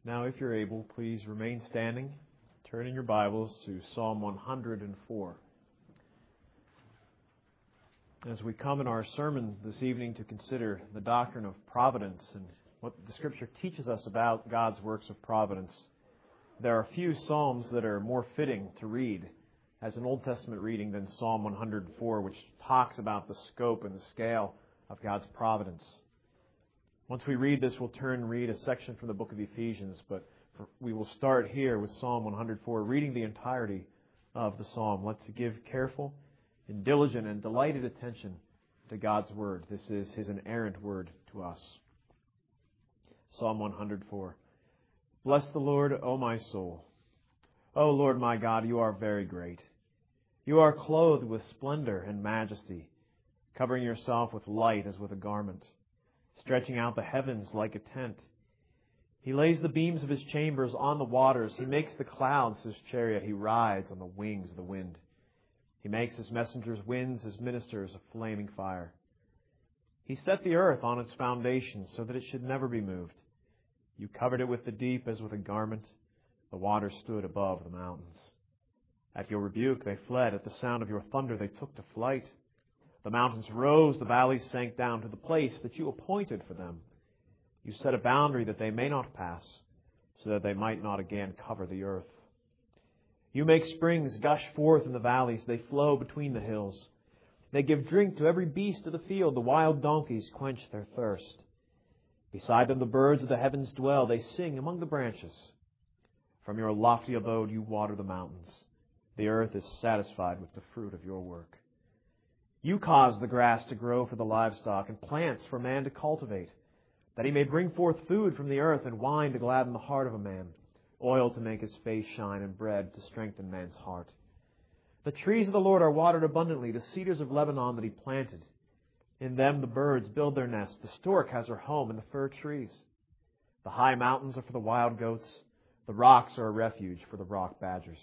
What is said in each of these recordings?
Now, if you're able, please remain standing. Turn in your Bibles to Psalm 104. As we come in our sermon this evening to consider the doctrine of providence and what the Scripture teaches us about God's works of providence, there are few psalms that are more fitting to read as an Old Testament reading than Psalm 104, which talks about the scope and the scale of God's providence. Once we read this, we'll turn and read a section from the book of Ephesians, but we will start here with Psalm 104, reading the entirety of the psalm. Let's give careful and diligent and delighted attention to God's Word. This is His inerrant Word to us. Psalm 104. Bless the Lord, O my soul. O Lord my God, you are very great. You are clothed with splendor and majesty, covering yourself with light as with a garment, stretching out the heavens like a tent. He lays the beams of His chambers on the waters. He makes the clouds His chariot. He rides on the wings of the wind. He makes His messengers winds, His ministers a flaming fire. He set the earth on its foundations so that it should never be moved. You covered it with the deep as with a garment. The waters stood above the mountains. At your rebuke they fled. At the sound of your thunder they took to flight. The mountains rose, the valleys sank down to the place that you appointed for them. You set a boundary that they may not pass, so that they might not again cover the earth. You make springs gush forth in the valleys, they flow between the hills. They give drink to every beast of the field, the wild donkeys quench their thirst. Beside them the birds of the heavens dwell, they sing among the branches. From your lofty abode you water the mountains. The earth is satisfied with the fruit of your work. You cause the grass to grow for the livestock and plants for man to cultivate, that he may bring forth food from the earth and wine to gladden the heart of a man, oil to make his face shine and bread to strengthen man's heart. The trees of the Lord are watered abundantly, the cedars of Lebanon that He planted. In them the birds build their nests. The stork has her home in the fir trees. The high mountains are for the wild goats. The rocks are a refuge for the rock badgers.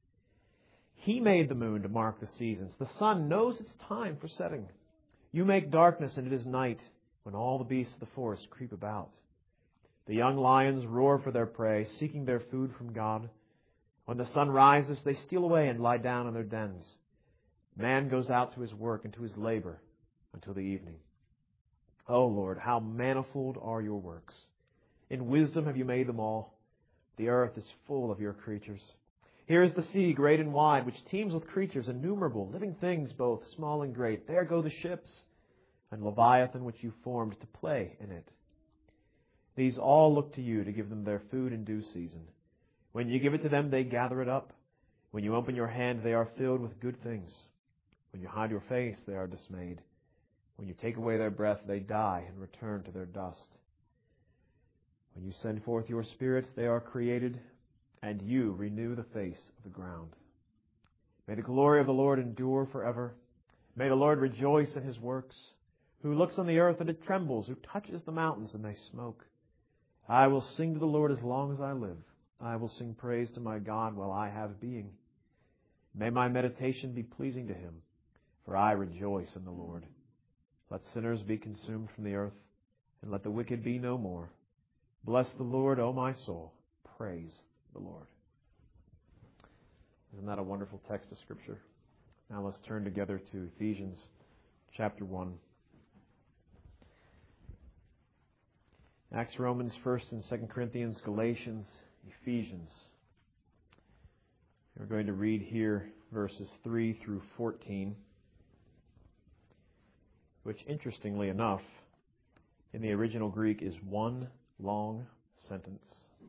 He made the moon to mark the seasons. The sun knows its time for setting. You make darkness and it is night, when all the beasts of the forest creep about. The young lions roar for their prey, seeking their food from God. When the sun rises, they steal away and lie down in their dens. Man goes out to his work and to his labor until the evening. O Lord, how manifold are your works. In wisdom have you made them all. The earth is full of your creatures. Here is the sea, great and wide, which teems with creatures innumerable, living things both small and great. There go the ships, and Leviathan which you formed to play in it. These all look to you to give them their food in due season. When you give it to them, they gather it up. When you open your hand, they are filled with good things. When you hide your face, they are dismayed. When you take away their breath, they die and return to their dust. When you send forth your Spirit, they are created, and you renew the face of the ground. May the glory of the Lord endure forever. May the Lord rejoice in His works. Who looks on the earth and it trembles, who touches the mountains and they smoke. I will sing to the Lord as long as I live. I will sing praise to my God while I have being. May my meditation be pleasing to Him, for I rejoice in the Lord. Let sinners be consumed from the earth, and let the wicked be no more. Bless the Lord, O my soul. Praise the Lord. Isn't that a wonderful text of Scripture? Now let's turn together to Ephesians chapter 1. Acts, Romans, 1st and 2nd Corinthians, Galatians, Ephesians. We're going to read here verses 3 through 14, which, interestingly enough, in the original Greek is one long sentence.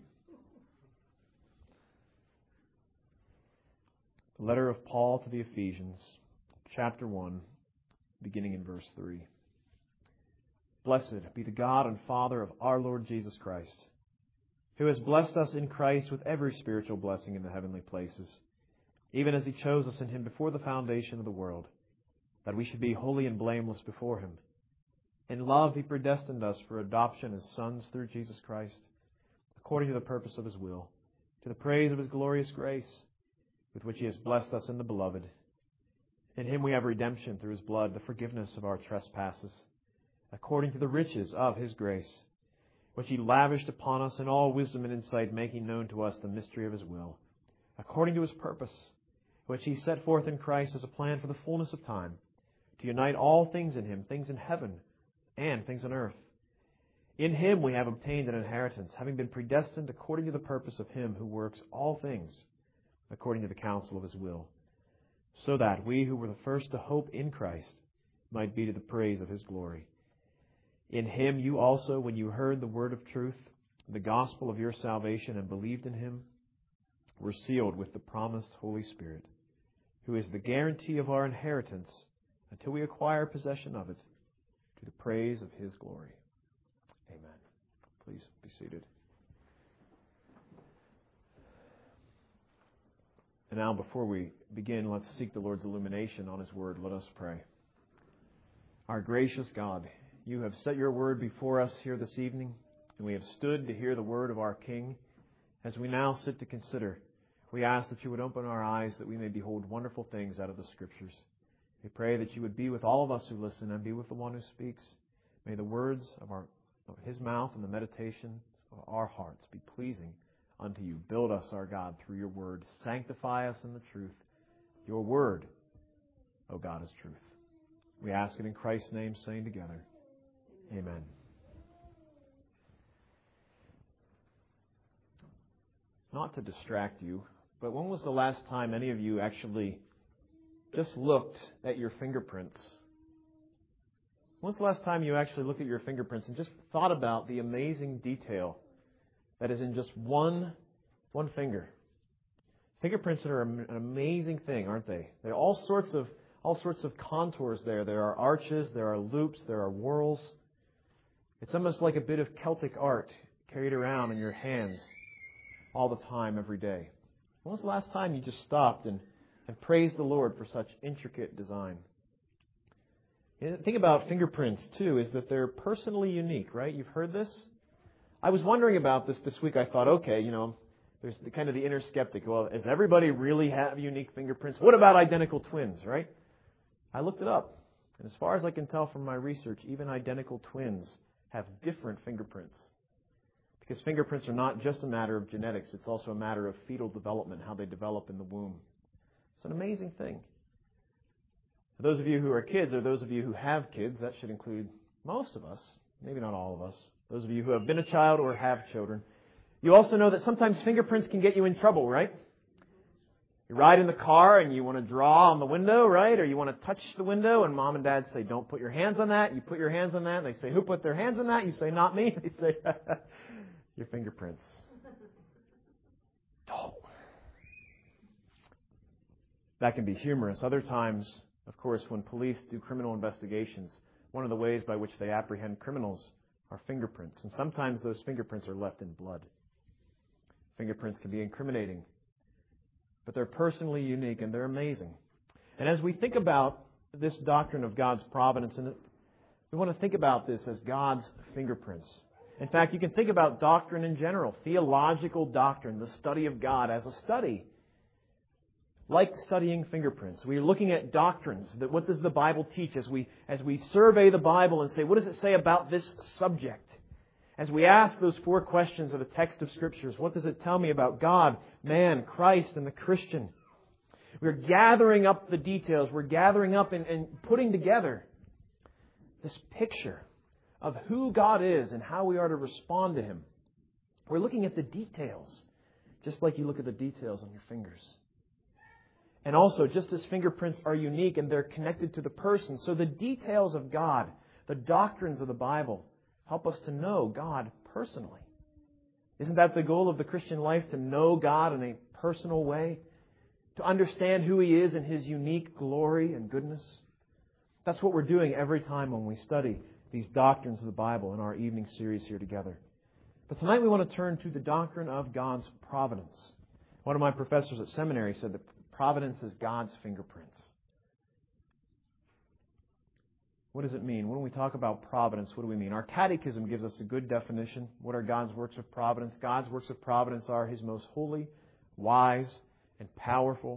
The letter of Paul to the Ephesians, chapter 1, beginning in verse 3. Blessed be the God and Father of our Lord Jesus Christ, who has blessed us in Christ with every spiritual blessing in the heavenly places, even as He chose us in Him before the foundation of the world, that we should be holy and blameless before Him. In love He predestined us for adoption as sons through Jesus Christ, according to the purpose of His will, to the praise of His glorious grace, with which He has blessed us in the Beloved. In Him we have redemption through His blood, the forgiveness of our trespasses, according to the riches of His grace, which He lavished upon us in all wisdom and insight, making known to us the mystery of His will, according to His purpose, which He set forth in Christ as a plan for the fullness of time, to unite all things in Him, things in heaven and things on earth. In Him we have obtained an inheritance, having been predestined according to the purpose of Him who works all things according to the counsel of His will, so that we who were the first to hope in Christ might be to the praise of His glory. In Him you also, when you heard the word of truth, the gospel of your salvation, and believed in Him, were sealed with the promised Holy Spirit, who is the guarantee of our inheritance until we acquire possession of it, to the praise of His glory. Amen. Please be seated. And now, before we begin, let's seek the Lord's illumination on His Word. Let us pray. Our gracious God, You have set Your Word before us here this evening, and we have stood to hear the word of our King. As we now sit to consider, we ask that You would open our eyes that we may behold wonderful things out of the Scriptures. We pray that You would be with all of us who listen and be with the one who speaks. May the words of His mouth and the meditations of our hearts be pleasing unto You. Build us, our God, through Your word. Sanctify us in the truth. Your word, O God, is truth. We ask it in Christ's name, saying together, Amen. Not to distract you, but when was the last time any of you actually just looked at your fingerprints? When was the last time you actually looked at your fingerprints and just thought about the amazing detail that is in just one finger? Fingerprints are an amazing thing, aren't they? There are all sorts of contours there. There are arches, there are loops, there are whorls. It's almost like a bit of Celtic art carried around in your hands all the time, every day. When was the last time you just stopped and praised the Lord for such intricate design? The thing about fingerprints, too, is that they're personally unique, right? You've heard this? I was wondering about this week. I thought, okay, there's the inner skeptic. Well, does everybody really have unique fingerprints? What about identical twins, right? I looked it up. And as far as I can tell from my research, even identical twins have different fingerprints. Because fingerprints are not just a matter of genetics. It's also a matter of fetal development, how they develop in the womb. It's an amazing thing. For those of you who are kids, or those of you who have kids, that should include most of us, maybe not all of us, those of you who have been a child or have children, you also know that sometimes fingerprints can get you in trouble, right? You ride in the car and you want to draw on the window, right? Or you want to touch the window and Mom and Dad say, don't put your hands on that. You put your hands on that. And they say, who put their hands on that? You say, not me. They say, your fingerprints. Oh. That can be humorous. Other times, of course, when police do criminal investigations, one of the ways by which they apprehend criminals are fingerprints. And sometimes those fingerprints are left in blood. Fingerprints can be incriminating. But they're personally unique and they're amazing. And as we think about this doctrine of God's providence, and we want to think about this as God's fingerprints. In fact, you can think about doctrine in general, theological doctrine, the study of God as a study. Like studying fingerprints. We're looking at doctrines. That what does the Bible teach as we survey the Bible and say, what does it say about this subject? As we ask those 4 questions of the text of Scriptures, what does it tell me about God, man, Christ, and the Christian? We're gathering up the details. We're gathering up and putting together this picture of who God is and how we are to respond to Him. We're looking at the details, just like you look at the details on your fingers. And also, just as fingerprints are unique and they're connected to the person, so the details of God, the doctrines of the Bible, help us to know God personally. Isn't that the goal of the Christian life, to know God in a personal way? To understand who He is in His unique glory and goodness? That's what we're doing every time when we study these doctrines of the Bible in our evening series here together. But tonight we want to turn to the doctrine of God's providence. One of my professors at seminary said that providence is God's fingerprints. What does it mean? When we talk about providence, what do we mean? Our catechism gives us a good definition. What are God's works of providence? God's works of providence are His most holy, wise, and powerful,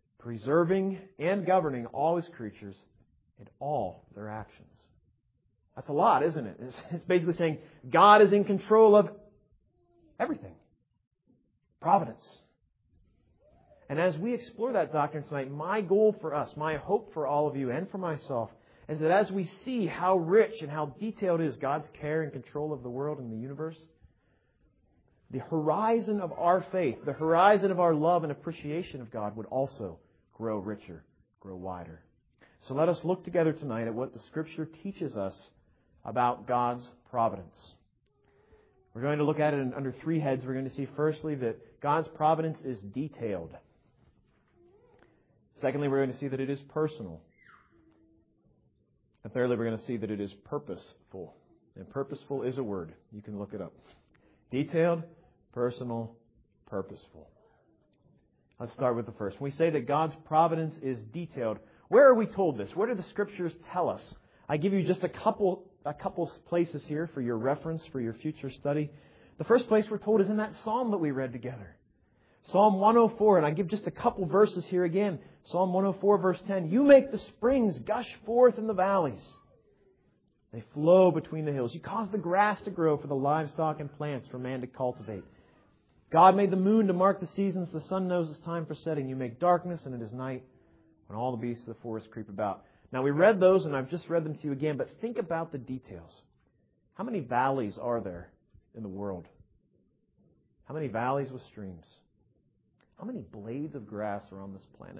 preserving and governing all His creatures and all their actions. That's a lot, isn't it? It's basically saying God is in control of everything. Providence. And as we explore that doctrine tonight, my goal for us, my hope for all of you and for myself, is that as we see how rich and how detailed is God's care and control of the world and the universe, the horizon of our faith, the horizon of our love and appreciation of God would also grow richer, grow wider. So let us look together tonight at what the Scripture teaches us about God's providence. We're going to look at it under three heads. We're going to see firstly that God's providence is detailed. Secondly, we're going to see that it is personal. And thirdly, we're going to see that it is purposeful. And purposeful is a word. You can look it up. Detailed, personal, purposeful. Let's start with the first. When we say that God's providence is detailed, where are we told this? Where do the Scriptures tell us? I give you just a couple places here for your reference, for your future study. The first place we're told is in that psalm that we read together. Psalm 104, and I give just a couple verses here again. Psalm 104, verse 10. You make the springs gush forth in the valleys. They flow between the hills. You cause the grass to grow for the livestock and plants for man to cultivate. God made the moon to mark the seasons. The sun knows its time for setting. You make darkness and it is night when all the beasts of the forest creep about. Now we read those and I've just read them to you again, but think about the details. How many valleys are there in the world? How many valleys with streams? How many blades of grass are on this planet?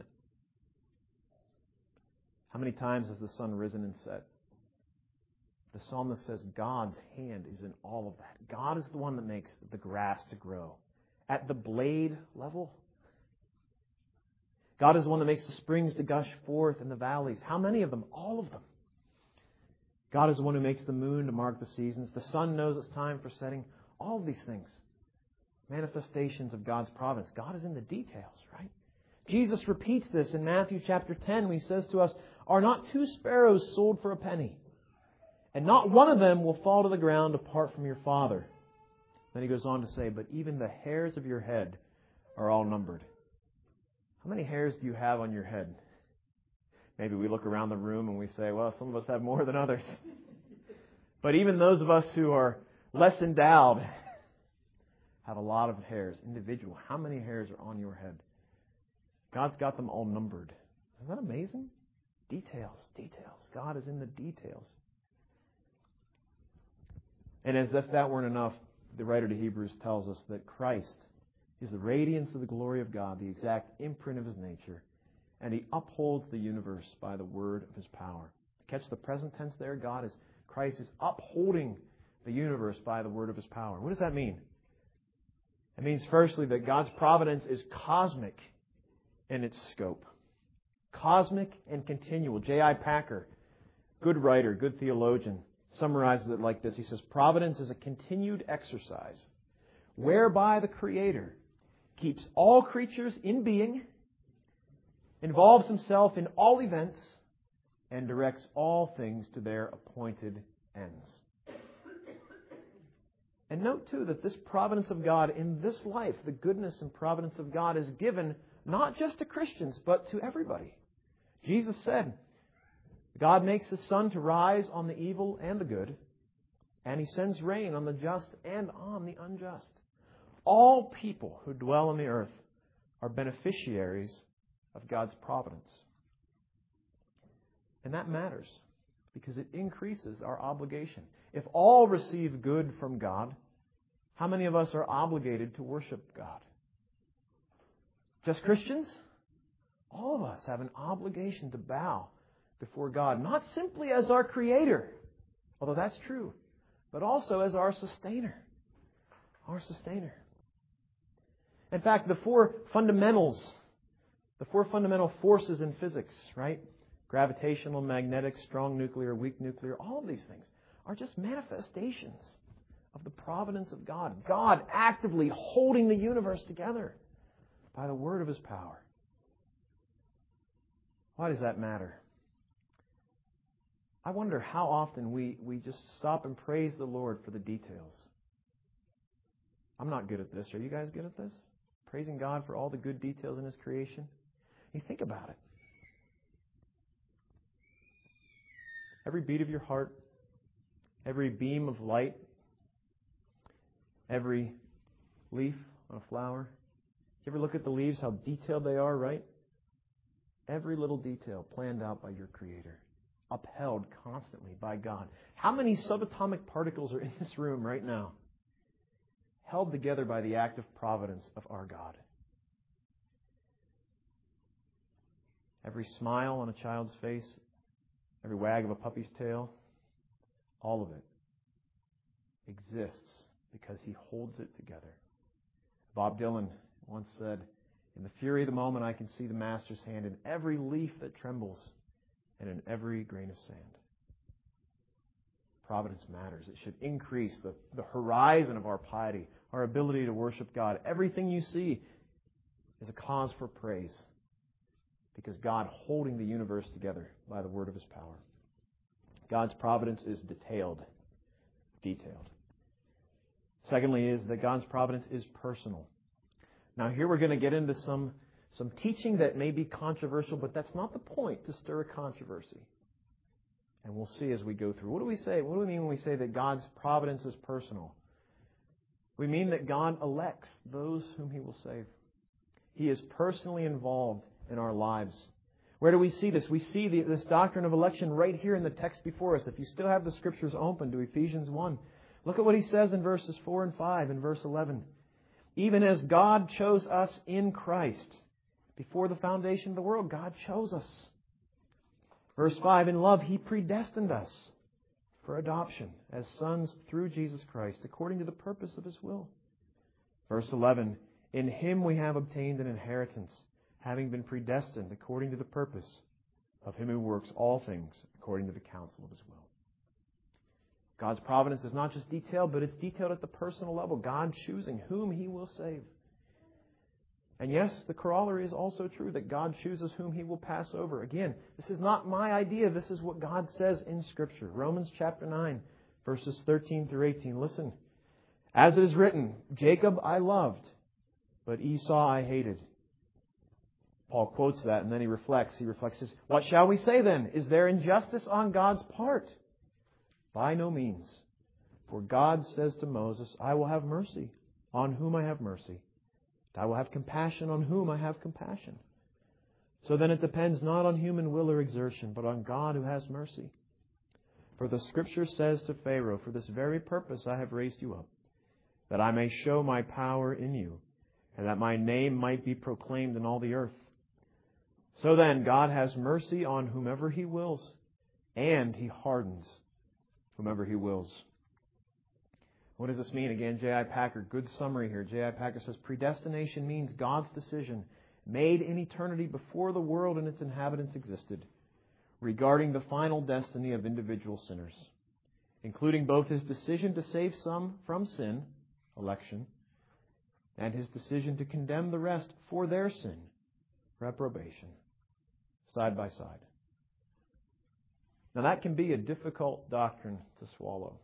How many times has the sun risen and set? The psalmist says God's hand is in all of that. God is the one that makes the grass to grow. At the blade level, God is the one that makes the springs to gush forth in the valleys. How many of them? All of them. God is the one who makes the moon to mark the seasons. The sun knows its time for setting. All of these things. Manifestations of God's providence. God is in the details, right? Jesus repeats this in Matthew chapter 10 when He says to us, are not two sparrows sold for a penny? And not one of them will fall to the ground apart from your Father. Then He goes on to say, but even the hairs of your head are all numbered. How many hairs do you have on your head? Maybe we look around the room and we say, well, some of us have more than others. But even those of us who are less endowed have a lot of hairs. Individual. How many hairs are on your head? God's got them all numbered. Isn't that amazing? Details. God is in the details. And as if that weren't enough, the writer to Hebrews tells us that Christ is the radiance of the glory of God, the exact imprint of His nature, and He upholds the universe by the word of His power. Catch the present tense there. Christ is upholding the universe by the word of His power. What does that mean? It means firstly that God's providence is cosmic in its scope. Cosmic and continual. J.I. Packer, good writer, good theologian, summarizes it like this. He says, providence is a continued exercise whereby the Creator keeps all creatures in being, involves Himself in all events, and directs all things to their appointed ends. And note, too, that this providence of God in this life, the goodness and providence of God, is given not just to Christians, but to everybody. Jesus said, God makes His sun to rise on the evil and the good, and He sends rain on the just and on the unjust. All people who dwell on the earth are beneficiaries of God's providence. And that matters because it increases our obligation. If all receive good from God, how many of us are obligated to worship God? Just Christians? All of us have an obligation to bow before God, not simply as our Creator, although that's true, but also as our Sustainer. Our Sustainer. In fact, the four fundamental forces in physics, right? Gravitational, magnetic, strong nuclear, weak nuclear, all of these things are just manifestations of the providence of God. God actively holding the universe together by the word of His power. Why does that matter? I wonder how often we just stop and praise the Lord for the details. I'm not good at this. Are you guys good at this? Praising God for all the good details in His creation? You think about it. Every beat of your heart, every beam of light, every leaf on a flower. You ever look at the leaves, how detailed they are, right? Every little detail planned out by your Creator, upheld constantly by God. How many subatomic particles are in this room right now? Held together by the active providence of our God. Every smile on a child's face, every wag of a puppy's tail, all of it exists because He holds it together. Bob Dylan once said, "In the fury of the moment I can see the Master's hand in every leaf that trembles and in every grain of sand." Providence matters. It should increase the horizon of our piety, our ability to worship God. Everything you see is a cause for praise because God holding the universe together by the word of His power. God's providence is detailed. Secondly is that God's providence is personal. Now here we're going to get into some teaching that may be controversial, but that's not the point, to stir a controversy. And we'll see as we go through. What do we say? What do we mean when we say that God's providence is personal? We mean that God elects those whom He will save. He is personally involved in our lives. Where do we see this? We see this doctrine of election right here in the text before us. If you still have the Scriptures open to Ephesians 1, look at what he says in verses 4 and 5 in verse 11. Even as God chose us in Christ before the foundation of the world, God chose us. Verse 5, in love He predestined us for adoption as sons through Jesus Christ, according to the purpose of His will. Verse 11, in Him we have obtained an inheritance, having been predestined according to the purpose of Him who works all things according to the counsel of His will. God's providence is not just detailed, but it's detailed at the personal level. God choosing whom He will save. And yes, the corollary is also true, that God chooses whom He will pass over. Again, this is not my idea. This is what God says in Scripture. Romans chapter 9, verses 13 through 18. Listen. As it is written, Jacob I loved, but Esau I hated. Paul quotes that and then he reflects. He says, what shall we say then? Is there injustice on God's part? By no means. For God says to Moses, I will have mercy on whom I have mercy. I will have compassion on whom I have compassion. So then it depends not on human will or exertion, but on God who has mercy. For the Scripture says to Pharaoh, for this very purpose I have raised you up, that I may show my power in you, and that my name might be proclaimed in all the earth. So then God has mercy on whomever He wills, and He hardens whomever He wills. What does this mean? Again, J.I. Packer, good summary here. J.I. Packer says, predestination means God's decision, made in eternity before the world and its inhabitants existed, regarding the final destiny of individual sinners, including both His decision to save some from sin, election, and His decision to condemn the rest for their sin, reprobation, side by side. Now that can be a difficult doctrine to swallow.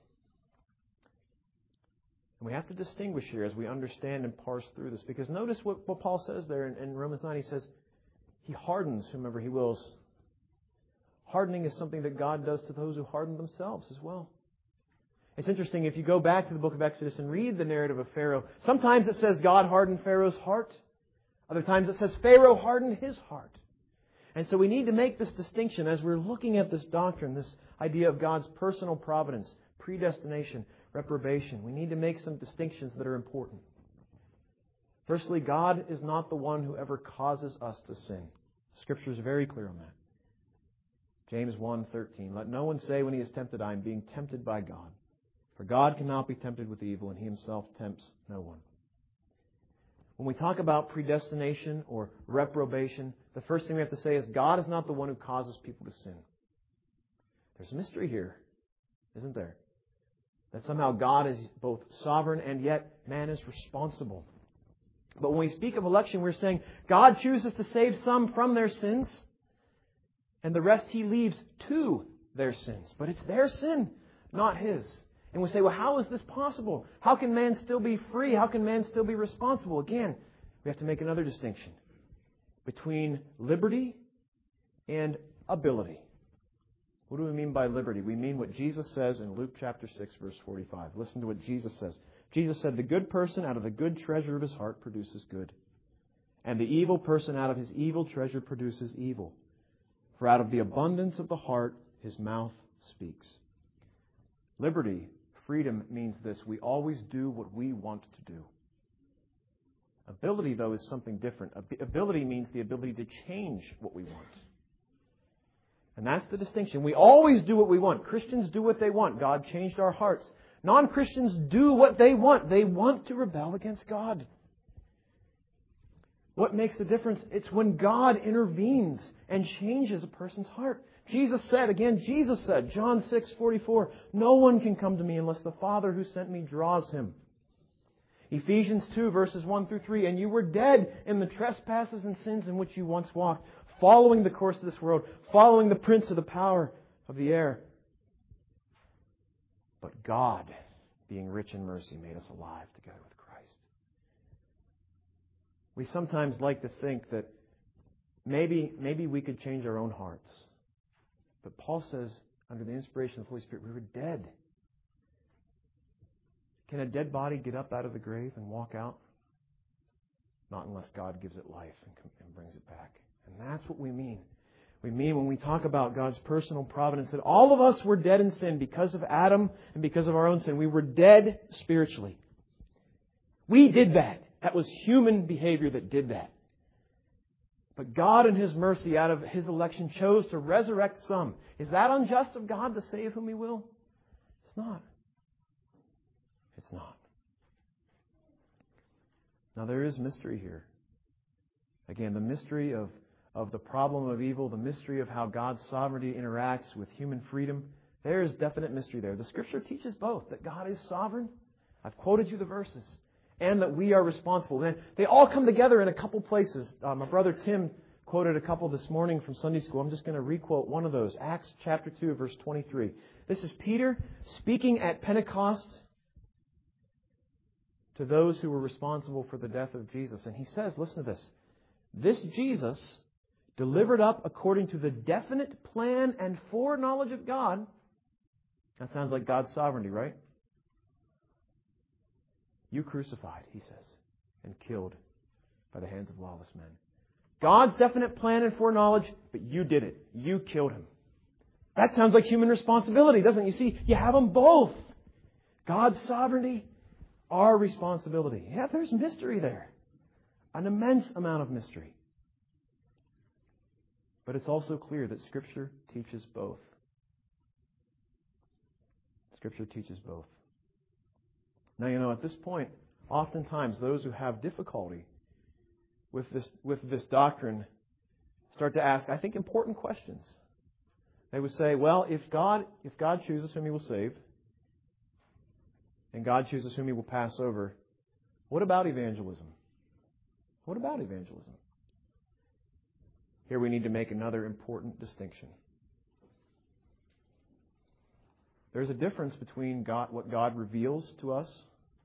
And we have to distinguish here as we understand and parse through this. Because notice what Paul says there in Romans 9. He says, He hardens whomever He wills. Hardening is something that God does to those who harden themselves as well. It's interesting, if you go back to the book of Exodus and read the narrative of Pharaoh, sometimes it says God hardened Pharaoh's heart. Other times it says Pharaoh hardened his heart. And so we need to make this distinction as we're looking at this doctrine, this idea of God's personal providence, predestination, reprobation. We need to make some distinctions that are important. Firstly, God is not the one who ever causes us to sin. Scripture is very clear on that. James 1:13. Let no one say when he is tempted, I am being tempted by God. For God cannot be tempted with evil, and He Himself tempts no one. When we talk about predestination or reprobation, the first thing we have to say is God is not the one who causes people to sin. There's a mystery here, isn't there? That somehow God is both sovereign and yet man is responsible. But when we speak of election, we're saying God chooses to save some from their sins and the rest He leaves to their sins. But it's their sin, not His. And we say, well, how is this possible? How can man still be free? How can man still be responsible? Again, we have to make another distinction between liberty and ability. What do we mean by liberty? We mean what Jesus says in Luke chapter 6, verse 45. Listen to what Jesus says. Jesus said, "The good person out of the good treasure of his heart produces good. And the evil person out of his evil treasure produces evil. For out of the abundance of the heart, his mouth speaks." Liberty, freedom, means this. We always do what we want to do. Ability, though, is something different. Ability means the ability to change what we want. And that's the distinction. We always do what we want. Christians do what they want. God changed our hearts. Non-Christians do what they want. They want to rebel against God. What makes the difference? It's when God intervenes and changes a person's heart. Jesus said, John 6:44, "No one can come to me unless the Father who sent me draws him." Ephesians 2, verses 1 through 3, "And you were dead in the trespasses and sins in which you once walked, following the course of this world, following the prince of the power of the air. But God, being rich in mercy, made us alive together with Christ." We sometimes like to think that maybe we could change our own hearts. But Paul says, under the inspiration of the Holy Spirit, we were dead. Can a dead body get up out of the grave and walk out? Not unless God gives it life and brings it back. And that's what we mean. We mean when we talk about God's personal providence that all of us were dead in sin because of Adam and because of our own sin. We were dead spiritually. We did that. That was human behavior that did that. But God in His mercy, out of His election, chose to resurrect some. Is that unjust of God to save whom He will? It's not. It's not. Now there is mystery here. Again, the mystery of the problem of evil, the mystery of how God's sovereignty interacts with human freedom. There is definite mystery there. The Scripture teaches both, that God is sovereign. I've quoted you the verses. And that we are responsible. And they all come together in a couple places. My brother Tim quoted a couple this morning from Sunday school. I'm just going to re-quote one of those. Acts chapter 2, verse 23. This is Peter speaking at Pentecost to those who were responsible for the death of Jesus. And he says, listen to this. "This Jesus, delivered up according to the definite plan and foreknowledge of God." That sounds like God's sovereignty, right? "You crucified," he says, "and killed by the hands of lawless men." God's definite plan and foreknowledge, but you did it. You killed him. That sounds like human responsibility, doesn't it? You see, you have them both. God's sovereignty, our responsibility. Yeah, there's mystery there. An immense amount of mystery. But it's also clear that Scripture teaches both. Scripture teaches both. Now, at this point, oftentimes those who have difficulty with this doctrine start to ask, I think, important questions. They would say, well, if God chooses whom He will save, and God chooses whom He will pass over, what about evangelism? What about evangelism? Here we need to make another important distinction. There's a difference between what God reveals to us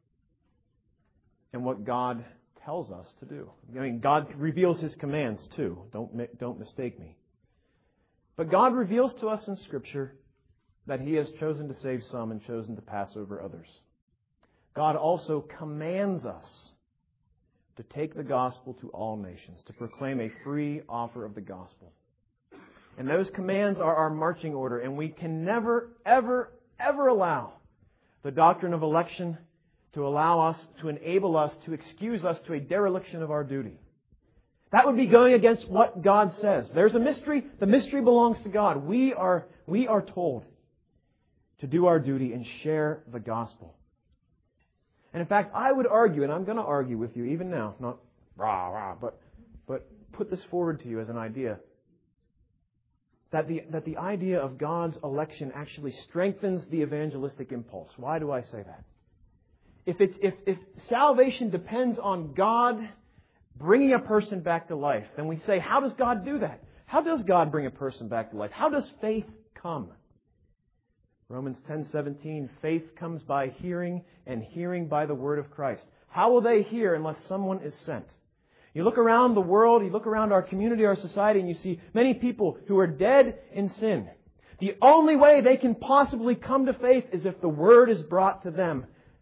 and what God tells us to do. I mean, God reveals His commands too. Don't mistake me. But God reveals to us in Scripture that He has chosen to save some and chosen to pass over others. God also commands us to take the gospel to all nations, to proclaim a free offer of the gospel. And those commands are our marching order, and we can never, ever, ever allow the doctrine of election to allow us, to enable us, to excuse us to a dereliction of our duty. That would be going against what God says. There's a mystery. The mystery belongs to God. We are told to do our duty and share the gospel. And in fact, I would argue, and I'm going to argue with you even now, not but put this forward to you as an idea, that the idea of God's election actually strengthens the evangelistic impulse. Why do I say that? If salvation depends on God bringing a person back to life, then we say, how does God do that? How does God bring a person back to life? How does faith come? Romans 10:17, faith comes by hearing, and hearing by the word of Christ. How will they hear unless someone is sent? You look around the world, you look around our community, our society, and you see many people who are dead in sin. The only way they can possibly come to faith is if the Word is brought to them.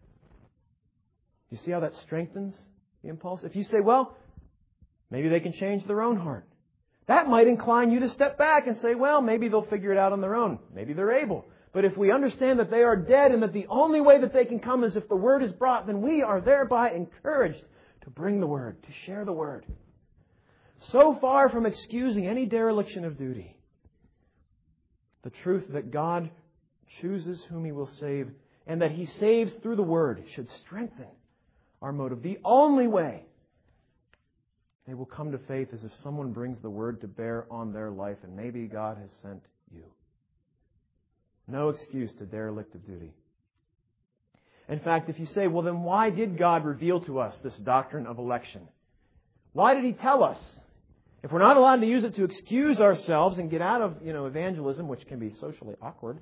You see how that strengthens the impulse? If you say, well, maybe they can change their own heart. That might incline you to step back and say, well, maybe they'll figure it out on their own. Maybe they're able. But if we understand that they are dead and that the only way that they can come is if the Word is brought, then we are thereby encouraged to bring the Word, to share the Word. So far from excusing any dereliction of duty, the truth that God chooses whom He will save and that He saves through the Word should strengthen our motive. The only way they will come to faith is if someone brings the Word to bear on their life, and maybe God has sent you. No excuse to derelict of duty. In fact, if you say, well, then why did God reveal to us this doctrine of election? Why did He tell us? If we're not allowed to use it to excuse ourselves and get out of, evangelism, which can be socially awkward,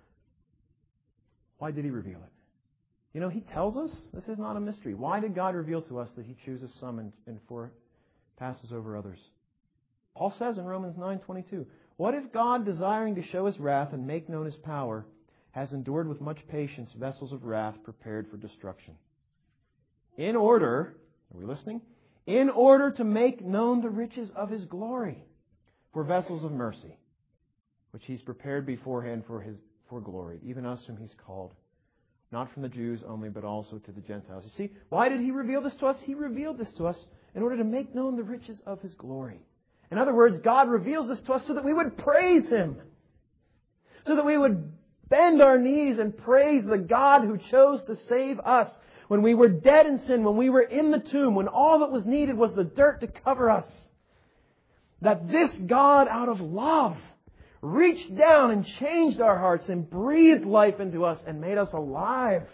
why did He reveal it? He tells us this is not a mystery. Why did God reveal to us that He chooses some and passes over others? Paul says in Romans 9:22, what if God, desiring to show His wrath and make known His power, has endured with much patience vessels of wrath prepared for destruction? In order, are we listening? In order to make known the riches of His glory for vessels of mercy, which He's prepared beforehand for glory, even us whom He's called, not from the Jews only, but also to the Gentiles. You see, why did He reveal this to us? He revealed this to us in order to make known the riches of His glory. In other words, God reveals this to us so that we would praise Him. So that we would bend our knees and praise the God who chose to save us when we were dead in sin, when we were in the tomb, when all that was needed was the dirt to cover us. That this God, out of love, reached down and changed our hearts and breathed life into us and made us alive.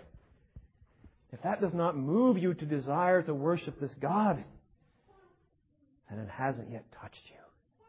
If that does not move you to desire to worship this God, then it hasn't yet touched you.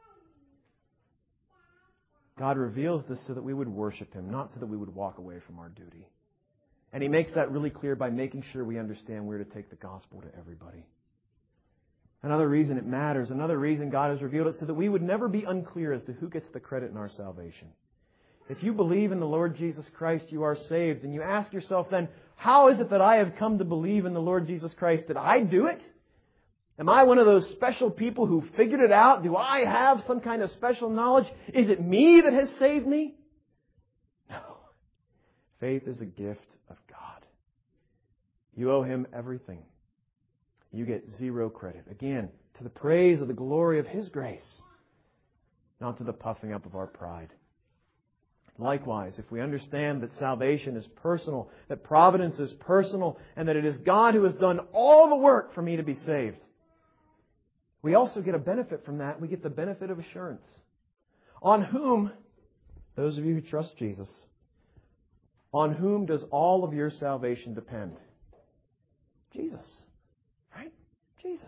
God reveals this so that we would worship Him, not so that we would walk away from our duty. And He makes that really clear by making sure we understand we're to take the gospel to everybody. Another reason it matters, another reason God has revealed it, so that we would never be unclear as to who gets the credit in our salvation. If you believe in the Lord Jesus Christ, you are saved. And you ask yourself then, how is it that I have come to believe in the Lord Jesus Christ? Did I do it? Am I one of those special people who figured it out? Do I have some kind of special knowledge? Is it me that has saved me? No. Faith is a gift of God. You owe Him everything. You get zero credit. Again, to the praise of the glory of His grace, not to the puffing up of our pride. Likewise, if we understand that salvation is personal, that providence is personal, and that it is God who has done all the work for me to be saved, we also get a benefit from that. We get the benefit of assurance. On whom, those of you who trust Jesus, on whom does all of your salvation depend? Jesus. Right? Jesus.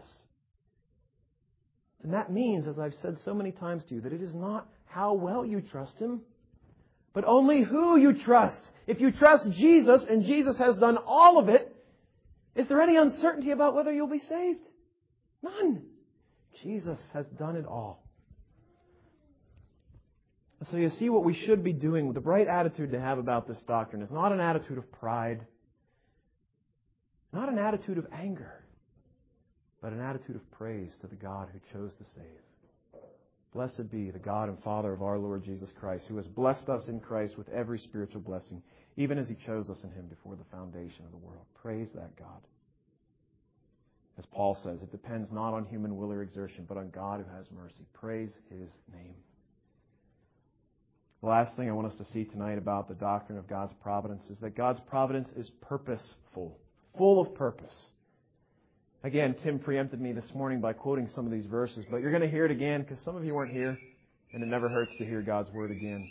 And that means, as I've said so many times to you, that it is not how well you trust Him, but only who you trust. If you trust Jesus and Jesus has done all of it, is there any uncertainty about whether you'll be saved? None. Jesus has done it all. So you see, what we should be doing, the right attitude to have about this doctrine is not an attitude of pride, not an attitude of anger, but an attitude of praise to the God who chose to save. Blessed be the God and Father of our Lord Jesus Christ, who has blessed us in Christ with every spiritual blessing, even as He chose us in Him before the foundation of the world. Praise that God. As Paul says, it depends not on human will or exertion, but on God who has mercy. Praise His name. The last thing I want us to see tonight about the doctrine of God's providence is that God's providence is purposeful, full of purpose. Again, Tim preempted me this morning by quoting some of these verses, but you're going to hear it again because some of you weren't here, and it never hurts to hear God's Word again.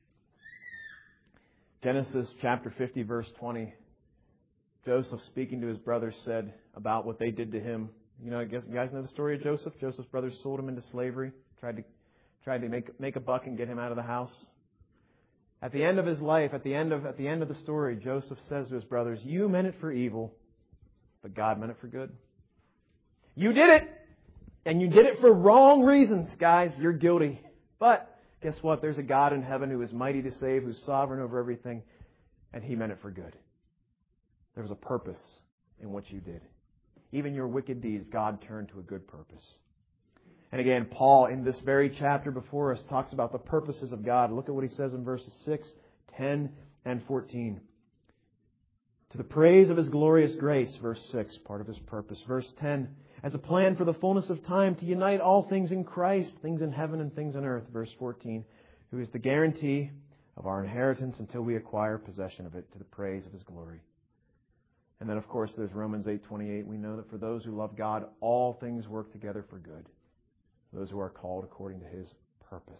Genesis chapter 50, verse 20. Joseph, speaking to his brothers, said about what they did to him. I guess you guys know the story of Joseph. Joseph's brothers sold him into slavery, tried to make a buck and get him out of the house. At the end of his life, at the end of the story, Joseph says to his brothers, "You meant it for evil, but God meant it for good." You did it, and you did it for wrong reasons, guys. You're guilty. But Guess what? There's a God in heaven who is mighty to save, who's sovereign over everything, and He meant it for good. There was a purpose in what you did. Even your wicked deeds, God turned to a good purpose. And again, Paul, in this very chapter before us, talks about the purposes of God. Look at what he says in verses 6, 10, and 14. To the praise of His glorious grace, verse 6, part of His purpose. Verse 10, as a plan for the fullness of time to unite all things in Christ, things in heaven and things on earth. Verse 14, who is the guarantee of our inheritance until we acquire possession of it, to the praise of His glory. And then, of course, there's Romans 8:28. We know that for those who love God, all things work together for good. Those who are called according to His purpose.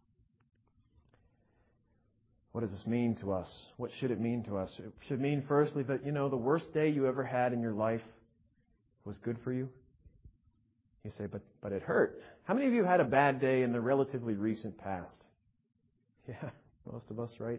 What does this mean to us? What should it mean to us? It should mean, firstly, that, the worst day you ever had in your life was good for you. You say, but it hurt. How many of you had a bad day in the relatively recent past? Yeah, most of us, right?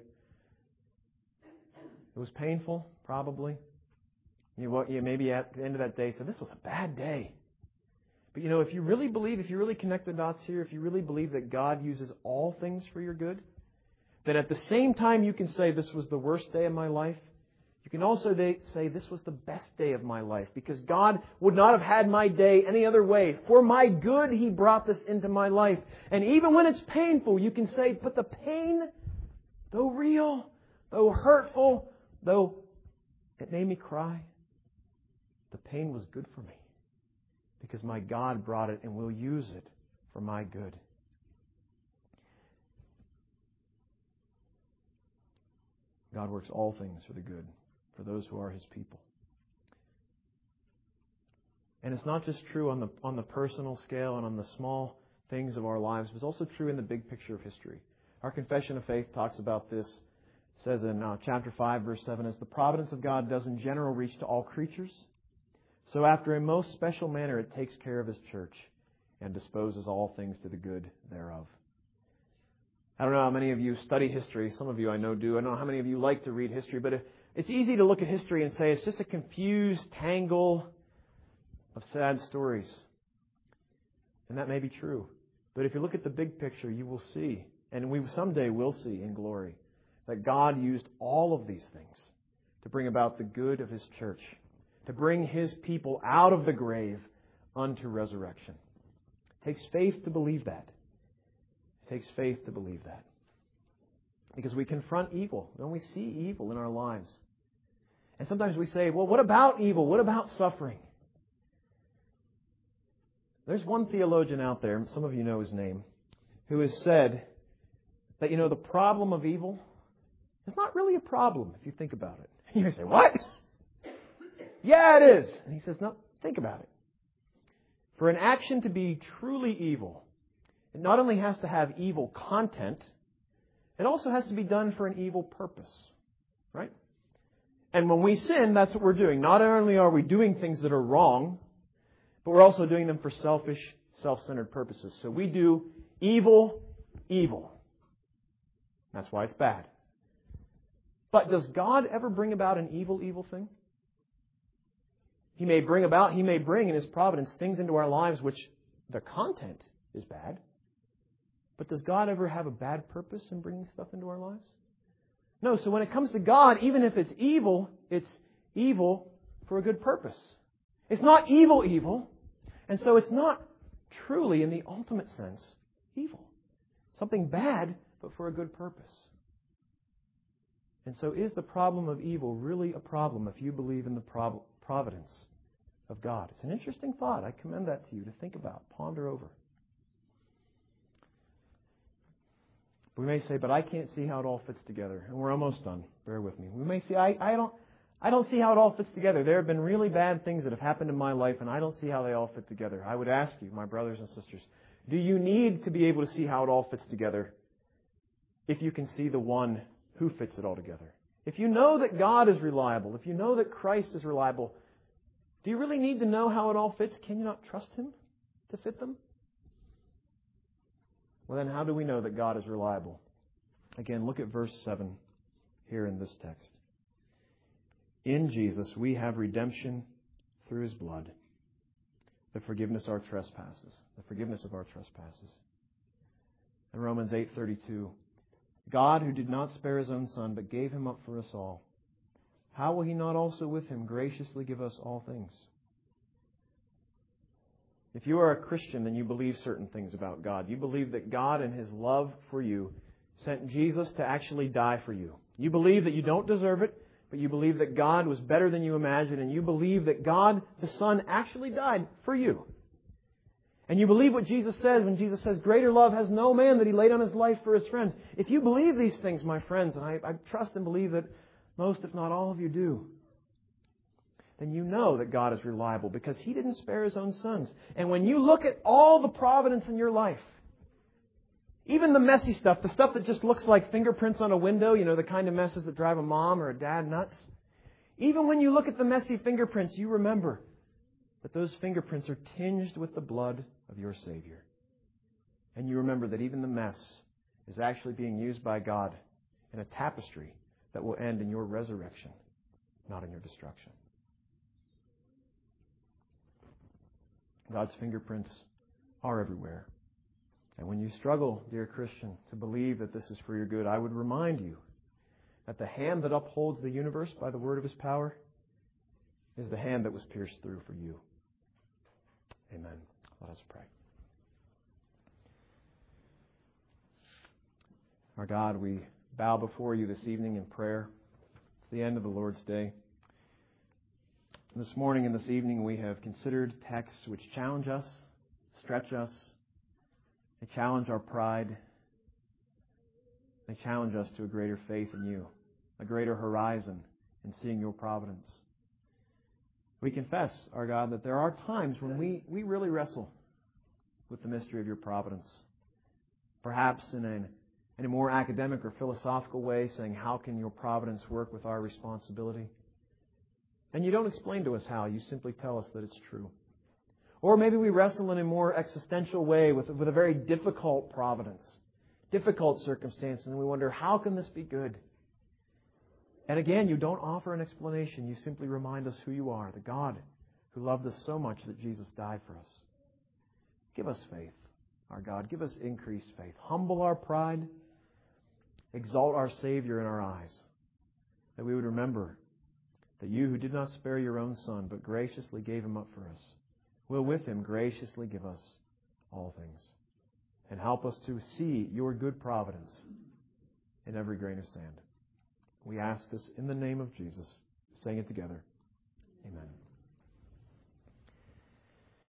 It was painful, probably. You maybe at the end of that day said, this was a bad day. But if you really believe, if you really connect the dots here, if you really believe that God uses all things for your good, then at the same time you can say this was the worst day of my life, you can also say this was the best day of my life, because God would not have had my day any other way. For my good, He brought this into my life. And even when it's painful, you can say, but the pain, though real, though hurtful, though it made me cry, the pain was good for me, because my God brought it and will use it for my good. God works all things for the good, for those who are His people. And it's not just true on the personal scale and on the small things of our lives, but it's also true in the big picture of history. Our Confession of Faith talks about this. It says in chapter 5, verse 7, as the providence of God does in general reach to all creatures, so after a most special manner it takes care of His church and disposes all things to the good thereof. I don't know how many of you study history. Some of you I know do. I don't know how many of you like to read history, but it's easy to look at history and say it's just a confused tangle of sad stories. And that may be true. But if you look at the big picture, you will see, and we someday will see in glory, that God used all of these things to bring about the good of His church, to bring His people out of the grave unto resurrection. It takes faith to believe that. It takes faith to believe that. Because we confront evil, and we see evil in our lives. And sometimes we say, well, what about evil? What about suffering? There's one theologian out there, some of you know his name, who has said that, the problem of evil is not really a problem if you think about it. And you say, what? Yeah, it is. And he says, no, think about it. For an action to be truly evil, it not only has to have evil content, it also has to be done for an evil purpose. Right? And when we sin, that's what we're doing. Not only are we doing things that are wrong, but we're also doing them for selfish, self-centered purposes. So we do evil. That's why it's bad. But does God ever bring about an evil thing? He may bring in His providence things into our lives which the content is bad. But does God ever have a bad purpose in bringing stuff into our lives? No, so when it comes to God, even if it's evil for a good purpose. It's not evil, and so it's not truly, in the ultimate sense, evil. Something bad, but for a good purpose. And so is the problem of evil really a problem if you believe in the providence of God? It's an interesting thought. I commend that to you to think about, ponder over. We may say, but I can't see how it all fits together. And we're almost done. Bear with me. We may say, I don't see how it all fits together. There have been really bad things that have happened in my life, and I don't see how they all fit together. I would ask you, my brothers and sisters, do you need to be able to see how it all fits together if you can see the one who fits it all together? If you know that God is reliable, if you know that Christ is reliable, do you really need to know how it all fits? Can you not trust Him to fit them? Well, then how do we know that God is reliable? Again, look at verse 7 here in this text. In Jesus we have redemption through His blood, the forgiveness of our trespasses. The forgiveness of our trespasses. In Romans 8:32, God, who did not spare His own Son, but gave Him up for us all, how will He not also with Him graciously give us all things? If you are a Christian, then you believe certain things about God. You believe that God, in His love for you, sent Jesus to actually die for you. You believe that you don't deserve it, but you believe that God was better than you imagined, and you believe that God, the Son, actually died for you. And you believe what Jesus says when Jesus says, greater love has no man that He laid on His life for His friends. If you believe these things, my friends, and I trust and believe that most, if not all of you do, then you know that God is reliable because He didn't spare His own sons. And when you look at all the providence in your life, even the messy stuff, the stuff that just looks like fingerprints on a window, you know, the kind of messes that drive a mom or a dad nuts, even when you look at the messy fingerprints, you remember that those fingerprints are tinged with the blood of your Savior. And you remember that even the mess is actually being used by God in a tapestry that will end in your resurrection, not in your destruction. God's fingerprints are everywhere. And when you struggle, dear Christian, to believe that this is for your good, I would remind you that the hand that upholds the universe by the word of His power is the hand that was pierced through for you. Amen. Let us pray. Our God, we bow before You this evening in prayer. It's the end of the Lord's Day. This morning and this evening we have considered texts which challenge us, stretch us. They challenge our pride. They challenge us to a greater faith in You, a greater horizon in seeing Your providence. We confess, our God, that there are times when we really wrestle with the mystery of Your providence. Perhaps in a more academic or philosophical way, saying, how can Your providence work with our responsibility? And You don't explain to us how. You simply tell us that it's true. Or maybe we wrestle in a more existential way with a very difficult providence, difficult circumstances, and we wonder, how can this be good? And again, You don't offer an explanation. You simply remind us who You are, the God who loved us so much that Jesus died for us. Give us faith, our God. Give us increased faith. Humble our pride. Exalt our Savior in our eyes, that we would remember that You, who did not spare Your own Son, but graciously gave Him up for us, will with Him graciously give us all things. And help us to see Your good providence in every grain of sand. We ask this in the name of Jesus, saying it together. Amen.